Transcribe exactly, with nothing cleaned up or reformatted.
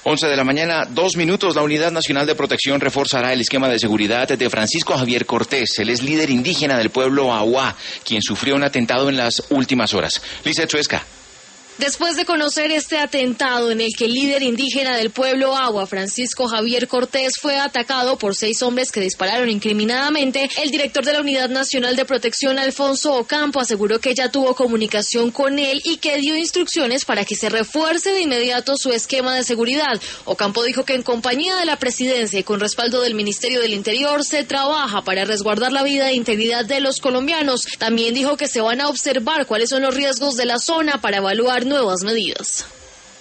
once de la mañana, dos minutos. La Unidad Nacional de Protección reforzará el esquema de seguridad de Francisco Javier Cortés. Él es líder indígena del pueblo Aguá, quien sufrió un atentado en las últimas horas. Lizeth Suezca. Después de conocer este atentado en el que el líder indígena del pueblo Agua, Francisco Javier Cortés, fue atacado por seis hombres que dispararon incriminadamente, el director de la Unidad Nacional de Protección, Alfonso Ocampo, aseguró que ya tuvo comunicación con él y que dio instrucciones para que se refuerce de inmediato su esquema de seguridad. Ocampo dijo que en compañía de la presidencia y con respaldo del Ministerio del Interior se trabaja para resguardar la vida e integridad de los colombianos. También dijo que se van a observar cuáles son los riesgos de la zona para evaluar nuevas medidas.